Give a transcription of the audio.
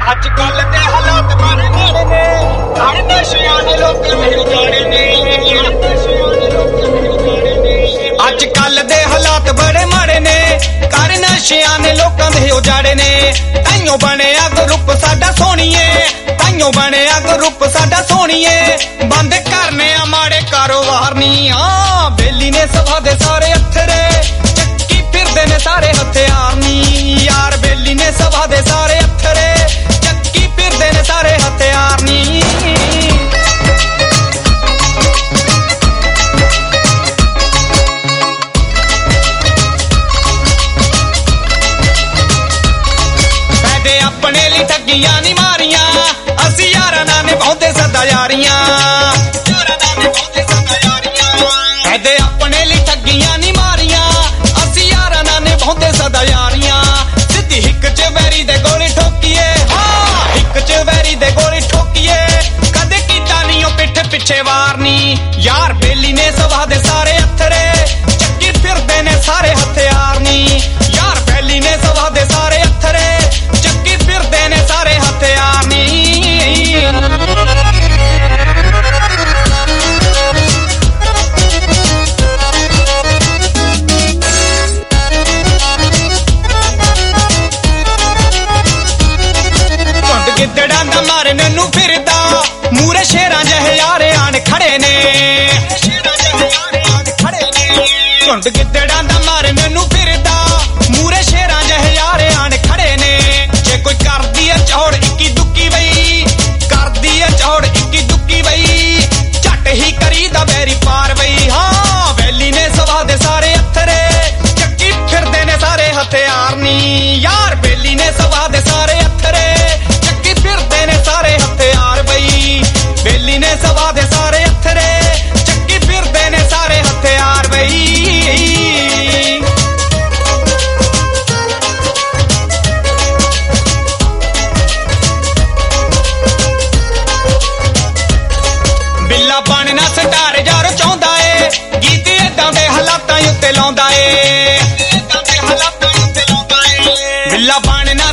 ਅੱਜ ਕੱਲ ਦੇ ਹਾਲਾਤ ਬੜੇ ਮਾੜੇ ਨੇ, ਹਰ ਨਸ਼ਿਆਂ ਦੇ ਲੋਕ ਨਹੀਂ ਉਜਾੜੇ ਨੇ। ਅੱਜ ਕੱਲ ਦੇ ਹਾਲਾਤ ਬੜੇ ਮਾੜੇ ਨੇ, ਕਰ ਨਸ਼ਿਆਂ ਨੇ ਲੋਕਾਂ ਦੇ ਉਜਾੜੇ ਨੇ। ਤਾਈਓ ਬਣਿਆ ਗਰੁੱਪ ਸਾਡਾ ਸੋਹਣੀਏ, ਤਾਈਓ ਬਣਿਆ ਗਰੁੱਪ ਸਾਡਾ ਸੋਹਣੀਏ। ਬੰਦ ਕਰਨੇ ਆ ਮਾੜੇ ਕਾਰੋਬਾਰ ਨੀ, ਆ ਬੇਲੀ ਨੇ ਸਭਾ ਦੇ ਸਾਰੇ ਅਥਰੇ, ਚੱਕੀ ਫਿਰਦੇ ਨੇ ਸਾਰੇ ਹਥਿਆਰ ਨੀ। ਯਾਰ ਬੇਲੀ ਨੇ ਸਭਾ ਦੇ ਸਾਰੇ ਅਥਰੇ, ਚੱਕੀ ਫਿਰਦੇ ਨੇ ਸਾਰੇ ਹਥਿਆਰ ਨੀ। ਫਾਇਦੇ ਆਪਣੇ ਲਈ ਠੱਗੀਆਂ ਨੀ ਮਾਰੀਆਂ, ਅਸੀਂ ਯਾਰਾਂ ਨਾਲ ਨਿਭਾਉਂਦੇ ਸਦਾ ਯਾਰੀਆਂ। ਫਾਇਦੇ ਆਪਣੇ ਲਈ ਠੱਗੀਆਂ ਨੀ ਮਾਰੀਆਂ, ਅਸੀਂ ਯਾਰਾਂ ਨਾਲ ਨਿਭਾਉਂਦੇ ਸਦਾ ਯਾਰੀਆਂ। ਸਿੱਧੀ ਹਿੱਕ ਚ ਵੈਰੀ ਦੇ ਗੋਲੀ ਠੋਕੀਏ, ਹਾਂ ਹਿੱਕ ਚ ਵੈਰੀ ਦੇ ਗੋਲੀ ਠੋਕੀਏ। ਕਦੇ ਕੀਤਾ ਨੀ ਉਹ ਪਿੱਠ ਪਿੱਛੇ ਵਾਰ ਨੀ। ਯਾਰ ਬੇਲੀ ਨੇ ਸਭਾ ਦੇ ਸਾਰੇ ਅਥਰੇ, ਚੱਕੀ ਫਿਰਦੇ ਨੇ ਸਾਰੇ ਹਥਿਆਰ ਨੀ। ਯਾਰ ਬੇਲੀ ਨੇ ਸਭਾ ਦੇ ਸਾਰੇ ਅਥਰੇ, ਚੱਕੀ ਫਿਰਦੇ ਨੇ ਸਾਰੇ ਹਥਿਆਰ ਨੀ। ਗਿੱਦੜਾਂ ਦਾ ਮਾਰਨ ਨੂੰ ਫਿਰਦਾ, ਮੂਰੇ ਸ਼ੇਰਾਂ ਜਿਹੇ ਯਾਰੇ ਆਣ ਖੜੇ ਨੇ। ਝੁੰਡ ਗਿੱਦੜਾਂ ਦਾ ਮਾਰਨ ਨੂੰ ਫਿਰਦਾ, ਮੂਰੇ ਸ਼ੇਰਾਂ ਜਿਹੇ ਯਾਰੇ ਆਣ ਖੜੇ ਨੇ। ਜੇ ਕੋਈ ਕਰਦੀ ਐ ਚੌੜ ਇੱਕੀ ਦੁੱਕੀ ਬਈ, ਕਰਦੀ ਐ ਚੌੜ ਇੱਕੀ ਦੁੱਕੀ ਬਈ, ਝੱਟ ਹੀ ਕਰੀਦਾ ਬੈਰੀ ਪਾਰ ਬਈ। ਹਾਂ ਬੇਲੀ ਨੇ ਸਭਾ ਦੇ ਸਾਰੇ ਅਥਰੇ, ਚੱਕੀ ਫਿਰਦੇ ਨੇ ਸਾਰੇ ਹਥਿਆਰ ਨੀ। ਯਾਰ ਬੇਲੀ ਨੇ ਸਭਾ ਦੇ ਸਾਰੇ ਅਥਰੇ, ਫਿਰਦੇ ਨੇ ਸਾਰੇ ਹਥਿਆਰ ਬਈ। ਬੇਲੀ ਨੇ ਸਭਾ ਦੇ ਸਾਰੇ ਅਥਰੇ, ਚੱਕੀ ਫਿਰਦੇ ਨੇ ਸਾਰੇ ਹਥਿਆਰ ਬਈ। ਬਿੱਲਾ ਬਣਨਾ ਸਟਾਰ ਯਾਰ ਚਾਹੁੰਦਾ ਏ, ਗੀਤ ਏਦਾਂ ਦੇ ਹਾਲਾਤਾਂ ਉੱਤੇ ਲਾਉਂਦਾ ਏ। ਬਿੱਲਾ ਬਣਨਾ